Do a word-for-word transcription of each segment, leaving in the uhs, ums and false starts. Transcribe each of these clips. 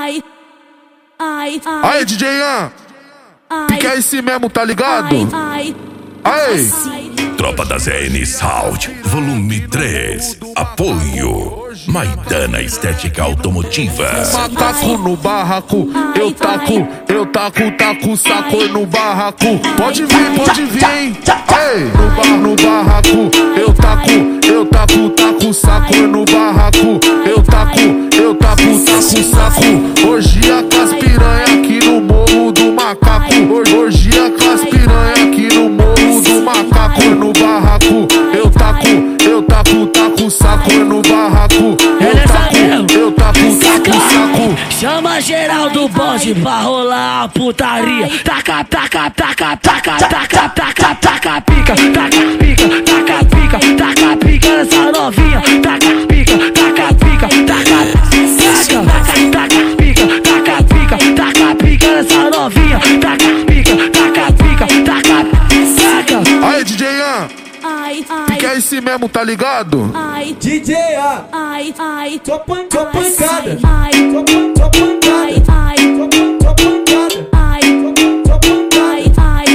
ai, ai, ai. Aí, D J Ian, fica aí esse mesmo, tá ligado? Ai, Aí, Tropa da Z N Sound, volume três. Apoio Maidana Estética Automotiva. macaco no barraco, eu taco, eu taco, taco saco no barraco. Pode vir, pode vir, hein? Ei, no bar, no barraco, eu taco, eu taco, taco saco no barraco. Eu taco, eu taco, taco saco. Hoje a com as piranha aqui no morro do macaco. Hoje a com as piranha aqui no morro do macaco. No barraco, eu taco, eu taco, taco saco no barraco. Eu taco, eu taco, taco saco. Chama geral do bonde pra rolar a putaria. Taca, taca, taca, taca, taca, taca, taca, pica, taca, pica, taca, pica, taca, pica nessa novinha. Taca, pica, taca, pica, taca, taca, taca, pica, taca, pica, taca, pica nessa novinha. Taca, pica, taca, pica, taca, taca. Aí, D J Ian, ai, fica aí esse mesmo, tá ligado? ai, D J A, ai, ai, tô pan- tô pancada, ai, tô pan- tô pancada, ai, tô pan- tô pancada, ai, tô pan- tô pancada, ai,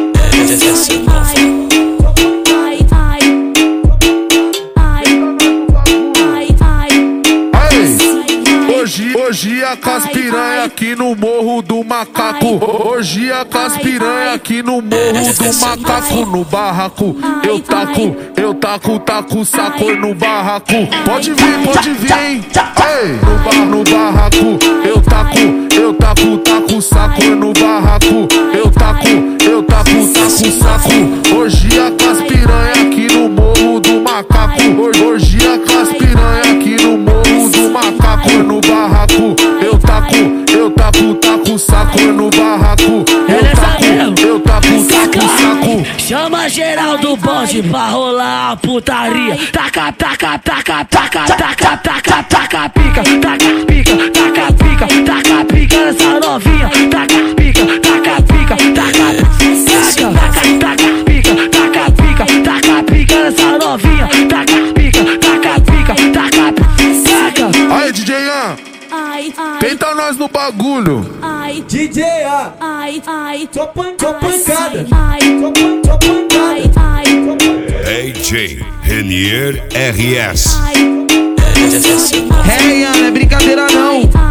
ai, ai, ai, Aí, hoje, hoje a com as piranha aqui no morro do macaco. Hoje a com as piranha aqui no morro do macaco. No barraco, eu taco, eu taco, taco saco no barraco. Pode vir, pode vir, hein? Ei, no bar, no barraco, eu taco, eu taco, taco saco no barraco. Eu taco, eu taco, taco saco. Hoje a com as piranha aqui no morro do macaco. Hoje a com as piranha aqui no morro do macaco. No barraco, eu taco, eu taco, taco saco no barraco. Eu taco, eu taco, taco saco. Chama geral do bonde pra rolar a putaria. Taca, taca, taca, taca, taca, taca, taca, pica, taca, pica, taca, pica, taca, pica nessa novinha. Taca, pica, taca, pica, taca, taca, taca, pica, taca, pica, taca, pica nessa novinha. Taca, pica, taca, pica, taca, taca. Aí, D J Ian, ai, ai, tenta nós no bagulho. ai, D J A, ai, ai, tô pan- tô pancada, ai, tô pan- tô pancada, ai, tô pan- D J Renier R S. ai, Hey, Ian, não é brincadeira não. ai,